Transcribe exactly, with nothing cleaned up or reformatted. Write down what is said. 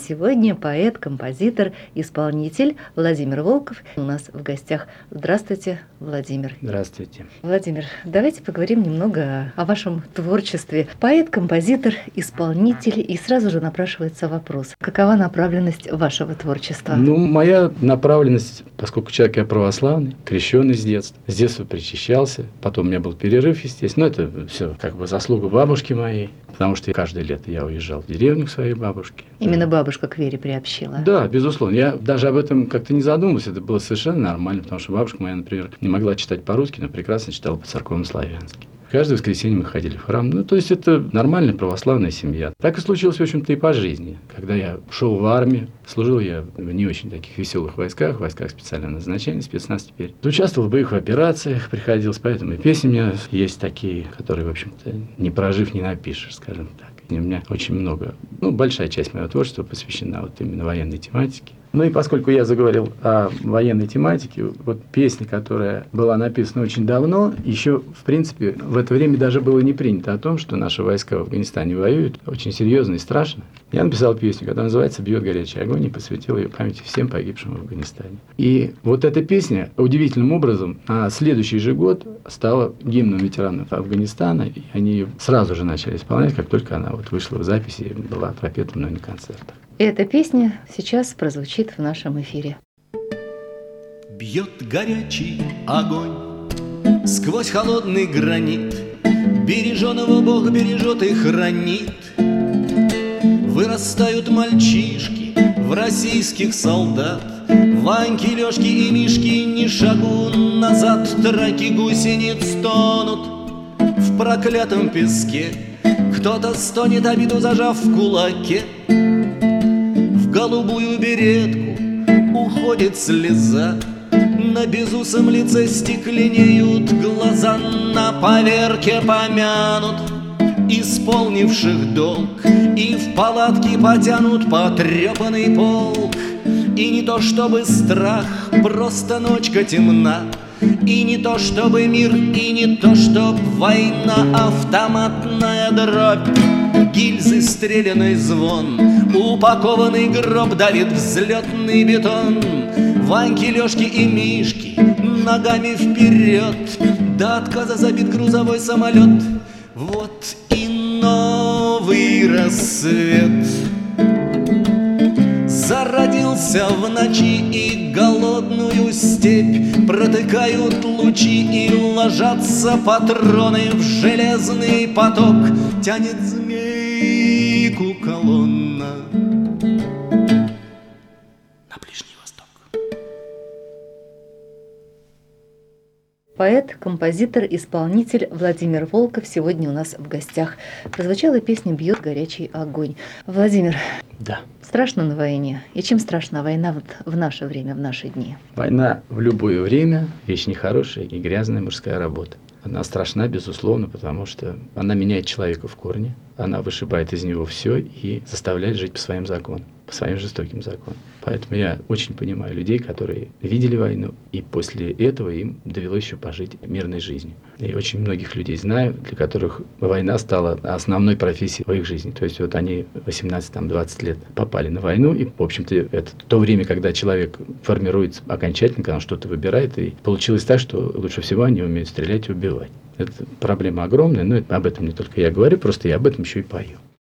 сегодня поэт, композитор, исполнитель Владимир Волков у нас в гостях. Здравствуйте, Владимир. Здравствуйте. Владимир, давайте поговорим немного о вашем творчестве. Поэт, композитор, исполнитель, и сразу же напрашивается вопрос. Какова направленность вашего творчества? Ну, моя направленность, поскольку человек я православный, крещенный с детства, с детства причащался, потом у меня был перерыв, естественно, но это все как бы заслуга бабушки моей, потому что каждое лето я уезжал в деревню к своей бабушке. Именно бабушка к вере приобщила? Да, безусловно. Я даже об этом как-то не задумывался, это было совершенно нормально, потому что бабушка моя, например, не могла читать по-русски, но прекрасно читала по-церковно-славянски. Каждое воскресенье мы ходили в храм. Ну, то есть, это нормальная православная семья. Так и случилось, в общем-то, и по жизни. Когда я шел в армию, служил я в не очень таких веселых войсках, войсках специального назначения, спецназ теперь. Участвовал в боевых операциях, приходилось, поэтому и песни у меня есть такие, которые, в общем-то, не прожив, не напишешь, скажем так. И у меня очень много, ну, большая часть моего творчества посвящена вот именно военной тематике. Ну и поскольку я заговорил о военной тематике, вот песня, которая была написана очень давно, еще, в принципе, в это время даже было не принято о том, что наши войска в Афганистане воюют очень серьезно и страшно. Я написал песню, которая называется «Бьет горячий огонь», и посвятил ее памяти всем погибшим в Афганистане. И вот эта песня удивительным образом на следующий же год стала гимном ветеранов Афганистана, и они ее сразу же начали исполнять, как только она вот вышла в записи и была пропета мной на концертах. Эта песня сейчас прозвучит в нашем эфире. Бьет горячий огонь сквозь холодный гранит, береженого Бог бережет и хранит. Вырастают мальчишки в российских солдат, Ваньки, Лёшки и Мишки ни шагу назад. Траки гусениц тонут в проклятом песке, кто-то стонет, обиду зажав в кулаке. В голубую беретку уходит слеза, на безусом лице стекленеют глаза. На поверке помянут исполнивших долг, и в палатке потянут потрепанный полк. И не то чтобы страх, просто ночка темна, и не то чтобы мир, и не то чтоб война. Автоматная дробь, гильзы, стреляный звон, упакованный гроб давит взлетный бетон. Ваньки, Лёшки и Мишки ногами вперед, до отказа забит грузовой самолет. Вот и новый рассвет зародился в ночи, и голодную степь протыкают лучи, и ложатся патроны в железный поток. Тянет змейку колонна на Ближний Восток. Поэт, композитор, исполнитель Владимир Волков сегодня у нас в гостях. Прозвучала песня «Бьет горячий огонь». Владимир, да. Страшно на войне? И чем страшна война вот в наше время, в наши дни? Война в любое время – вещь нехорошая и грязная мужская работа. Она страшна, безусловно, потому что она меняет человека в корне, она вышибает из него все и заставляет жить по своим законам, по своим жестоким законам. Поэтому я очень понимаю людей, которые видели войну, и после этого им довелось еще пожить мирной жизнью. И очень многих людей знаю, для которых война стала основной профессией в их жизни. То есть вот они восемнадцать-двадцать лет попали на войну, и, в общем-то, это то время, когда человек формируется окончательно, когда он что-то выбирает, и получилось так, что лучше всего они умеют стрелять и убивать. Это проблема огромная, но об этом не только я говорю, просто я об этом еще и пою.